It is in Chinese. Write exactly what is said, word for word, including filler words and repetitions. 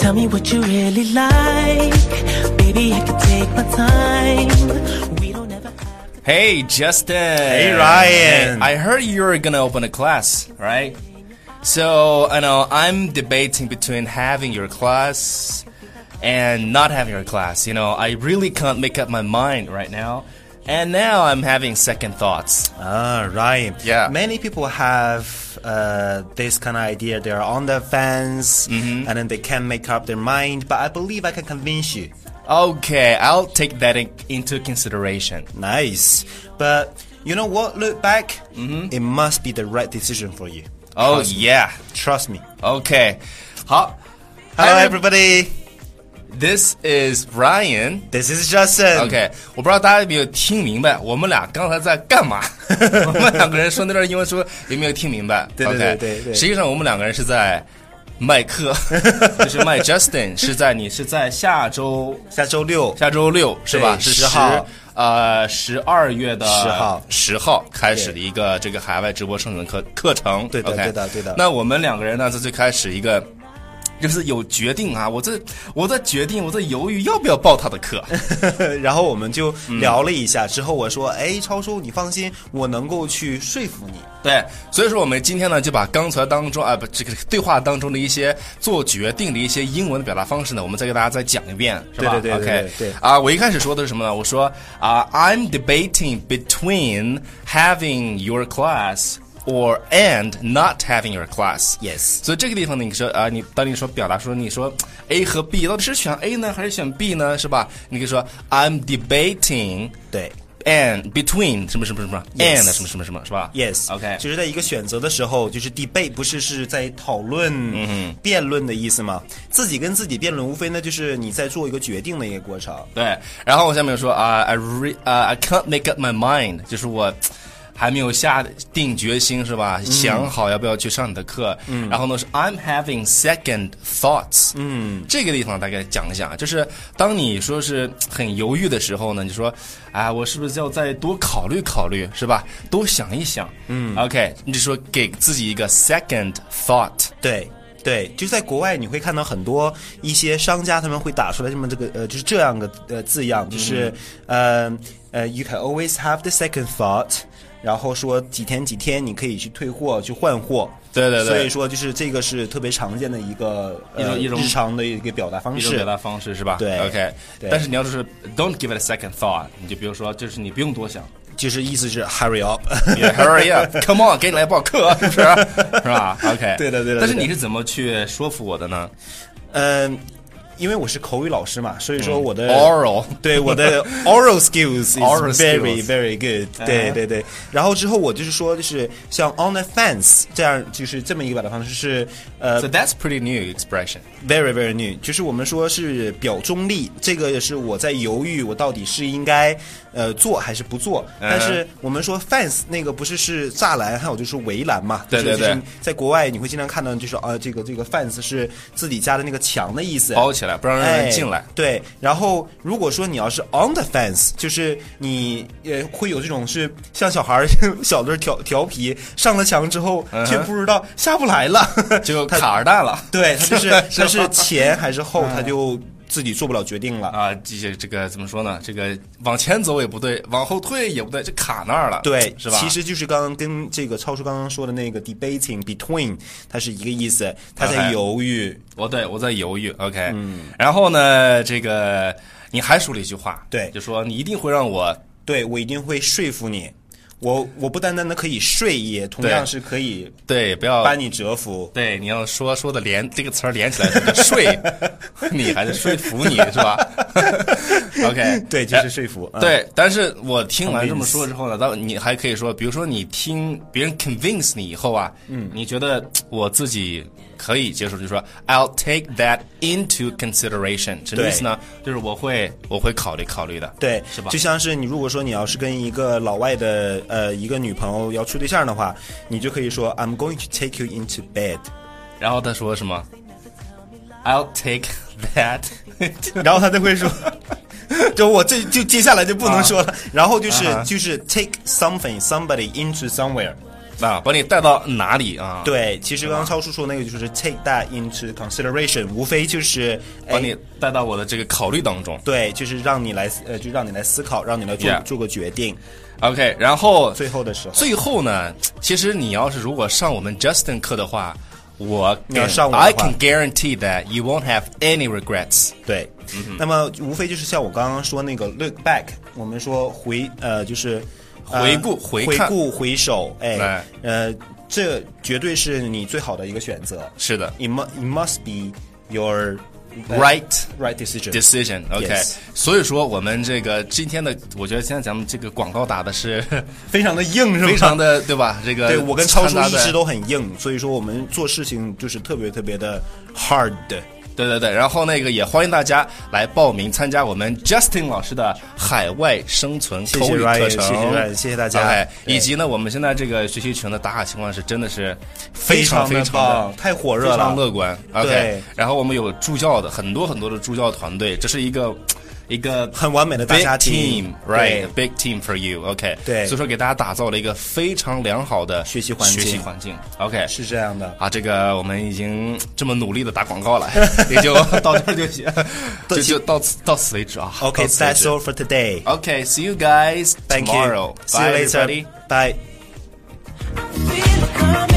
Tell me what you really like. Baby, I can take my time. We don't ever have to... Hey, Justin. Hey, Ryan. I heard you're gonna open a class, right? So, I know, I'm debating between having your class and not having your class. You know, I really can't make up my mind right now. And now I'm having second thoughts. Ah, Ryan. Yeah. Many people have uh, this kind of idea. They're on the fence, mm-hmm. and then they can't make up their mind. But I believe I can convince you. Okay, I'll take that in, into consideration. Nice. But you know what? Look back. Mm-hmm. It must be the right decision for you. Oh, Trust yeah. Me. Trust me. Okay. 好 Hello, everybody. This is Ryan. This is Justin. OK， 我不知道大家有没有听明白，我们俩刚才在干嘛？我们两个人说那段英文说有没有听明白？ 对对对对对。 实际上我们两个人是在卖课，就是卖 Justin 是在你是在下周下周六下周六是吧？是十号呃十二月的十号十号开始的一个这个海外直播生存课课程。 对的 okay? 对的对的。 那我们两个人呢，在最开始一个。就是有决定啊，我在我在决定，我在犹豫要不要报他的课。 然后我们就聊了一下，嗯、之后我说：“哎，超叔，你放心，我能够去说服你。” 对，所以说我们今天呢，就把刚才当中啊，不，这个对话当中的一些做决定的一些英文的表达方式呢，我们再给大家再讲一遍，是吧？ 对对对对 OK， 对。 啊，我一开始说的是什么呢？我说啊 ，I'm debating between having your class。Or and not having your class. Yes. 所以这个地方呢，你说啊，你当你说表达说你说 A 和 B 到底是选 A 呢，还是选 B 呢？是吧？你可以说 I'm debating. 对。 And between 什么什么什么 yes. and 什么什么什么是吧 ？Yes. OK. 就是在一个选择的时候，就是 debate 不是是在讨论、 嗯、 辩论的意思吗？自己跟自己辩论，无非呢就是你在做一个决定的一个过程。 对。然后我下面说啊、uh, I re 啊、uh, I can't make up my mind， 就是我。还没有下定决心是吧？嗯、想好要不要去上你的课。嗯、然后呢是 I'm having second thoughts。 嗯， 这个地方大概讲一讲，就是当你说是很犹豫的时候呢，你说，啊，我是不是要再多考虑考虑，是吧？多想一想。嗯 ，OK， 你就说给自己一个 second thought。 对。对，就在国外你会看到很多一些商家他们会打出来这么这个呃就是这样的呃字样，就是呃呃 you can always have the second thought， 然后说几天几天你可以去退货去换货。 对对对， 所以说就是这个是特别常见的一个一种、呃、一种日常的一个表达方式， 一种表达方式是吧？ 对 ，OK。但是你要是 don't give it a second thought， 你就比如说就是你不用多想。 就是意思是 hurry up， yeah, hurry up，come on， 给你来报课，是不是？是吧 ？OK， 对的对的。 但是你是怎么去说服我的呢？ 嗯。因为我是口语老师嘛，所以说我的、 嗯、oral 对我的 oral skills is oral very skills. very good， 对对对。然后之后我就是说，就是像 on the fence 这样，就是这么一个表达方式是呃 ，so that's pretty new expression， very very new， 就是我们说是表中立，这个也是我在犹豫，我到底是应该呃做还是不做。 嗯、 但是我们说 fence 那个不是是栅栏，还有就是围栏嘛， 对对对。 就是在国外你会经常看到，就是啊这个这个 fence 是自己家的那个墙的意思， 包起来不让人进来。 哎、对，然后如果说你要是 on the fence， 就是你也会有这种是像小孩小的调调皮，上了墙之后却不知道下不来了， 就卡着蛋了。 对，他就是他是前还是后，他就自己做不了决定了啊。这这个怎么说呢？这个往前走也不对，往后退也不对，就卡那儿了。 对， 是吧？ 其实就是刚刚跟这个超叔刚刚说的那个 debating between， 它是一个意思，他在犹豫。 Okay. 我对我在犹豫 ，OK， 嗯，然后呢，这个你还说了一句话， 对， 就说你一定会让我， 对我一定会说服你，我我不单单的可以睡，也同样是可以对，不要把你折服， 对，你要说说的连这个词儿连起来，就睡你还是说服你是吧？OK， 对，就是说服， 呃嗯、对。但是我听完这么说之后呢，到你还可以说，比如说你听别人 convince 你以后啊，嗯，你觉得我自己。可以接受，就是说 I'll take that into consideration， 什么意思呢？就是我会我会考虑考虑的， 对， 是吧？ 就像是你如果说你要是跟一个老外的呃一个女朋友要处对象的话，你就可以说 I'm going to take you into bed， 然后他说什么 I'll take that， 然后他就会说。就我这就接下来就不能说了，啊、然后就是、啊、就是 take something somebody into somewhere， 啊，把你带到哪里啊？ 对，其实刚刚超叔说那个就是 take that into consideration， 无非就是把你带到我的这个考虑当中。 对，就是让你来呃，就让你来思考，让你来做、yeah. 做个决定。 OK， 然后最后的时候， 最后呢，其实你要是如果上我们 Justin 课的话，我你要上我 I can guarantee that you won't have any regrets。 对，嗯、那么无非就是像我刚刚说那个 look back， 我们说回呃就是。 回顾、呃、 回看顾回首，哎，呃，这绝对是你最好的一个选择。 是的 ，it must it must be your right right decision decision. OK， 所以说我们这个今天的，我觉得现在咱们这个广告打的是非常的硬，是吧？ 非常的对吧？这个对我跟超叔一直都很硬，所以说我们做事情就是特别特别的 hard。 对对对，然后那个也欢迎大家来报名参加我们 Justin 老师的海外生存口语课程， 谢谢 Ryan， 谢谢大家。 OK， 以及呢，我们现在这个学习群的打卡情况是真的是非常非常的太火热了， 非常乐观。OK， 然后我们有助教的很多很多的助教团队，这是一个。一个很完美的大家庭 ，right？ Big team for you，OK？ 对， 所以说给大家打造了一个非常良好的学习环境， 学习环境 ，OK？ 是这样的啊，这个我们已经这么努力的打广告了，也就到这儿就行，就就到此到此为止啊。 OK，that's all for today. OK，see you guys tomorrow. Bye, See you later. Bye.